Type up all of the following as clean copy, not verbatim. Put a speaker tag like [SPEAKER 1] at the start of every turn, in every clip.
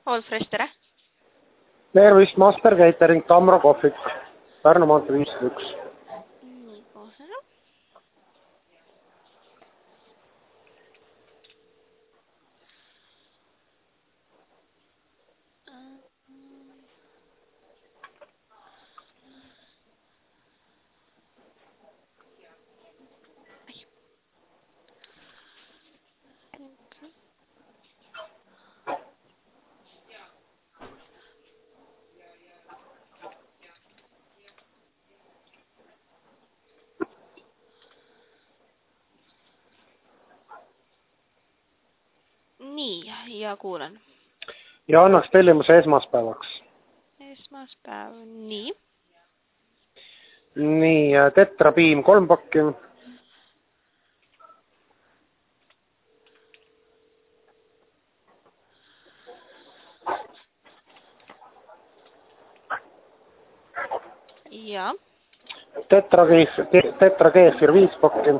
[SPEAKER 1] All Fresh, tere!
[SPEAKER 2] Tervist, Master Catering, Tamro kohvik, Pärnu maantee 51.
[SPEAKER 1] Nii, kohe. Nii, ja kuulen.
[SPEAKER 2] Ja annaks tellimuse esmaspäevaks.
[SPEAKER 1] Esmaspäev, nii.
[SPEAKER 2] Nii, tetrapiim 3 pakki.
[SPEAKER 1] Ja.
[SPEAKER 2] Tetrakeefir 5 pakki.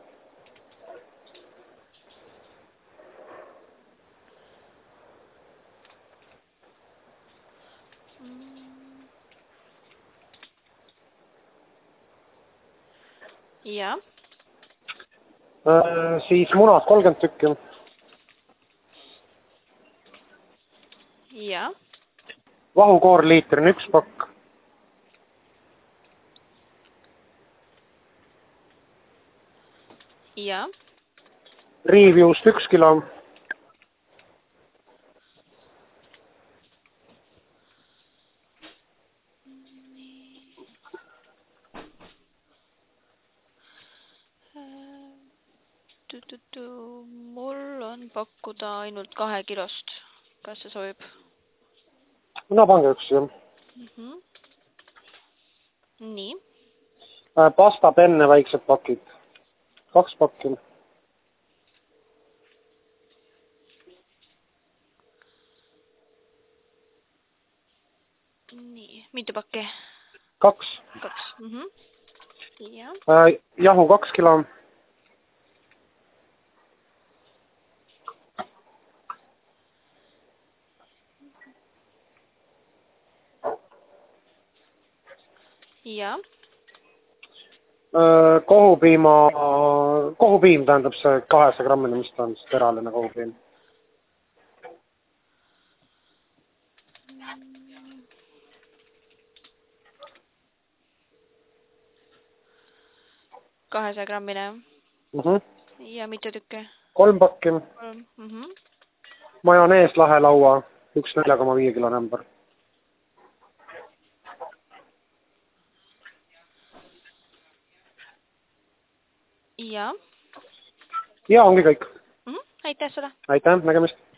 [SPEAKER 1] Ja.
[SPEAKER 2] Siis munad 30 tükki.
[SPEAKER 1] Ja.
[SPEAKER 2] Vahukoor liitrin 1 pakk.
[SPEAKER 1] Ja.
[SPEAKER 2] Riivjuust 1 kilo.
[SPEAKER 1] Mul on pakkuda ainult 2 kilost. Kas see sobib?
[SPEAKER 2] No pange 1, jah.
[SPEAKER 1] Nii.
[SPEAKER 2] Pasta penne väiksed pakid. 2 pakki.
[SPEAKER 1] Nii, mitu pakki?
[SPEAKER 2] 2.
[SPEAKER 1] 2. Ja.
[SPEAKER 2] Jahu 2 kilo.
[SPEAKER 1] Ja.
[SPEAKER 2] Kohupiim tähendab see 200 grammine, mis ta on, teraline kohupiim.
[SPEAKER 1] Kahesaja grammine. Ja mitu tükki?
[SPEAKER 2] 3 pakki. Majonees lahelaua, 1 4,5 kilo nämber.
[SPEAKER 1] Ja.
[SPEAKER 2] Ja ongi kõik.
[SPEAKER 1] Aitäh sulle!
[SPEAKER 2] Aitäh, nägemist!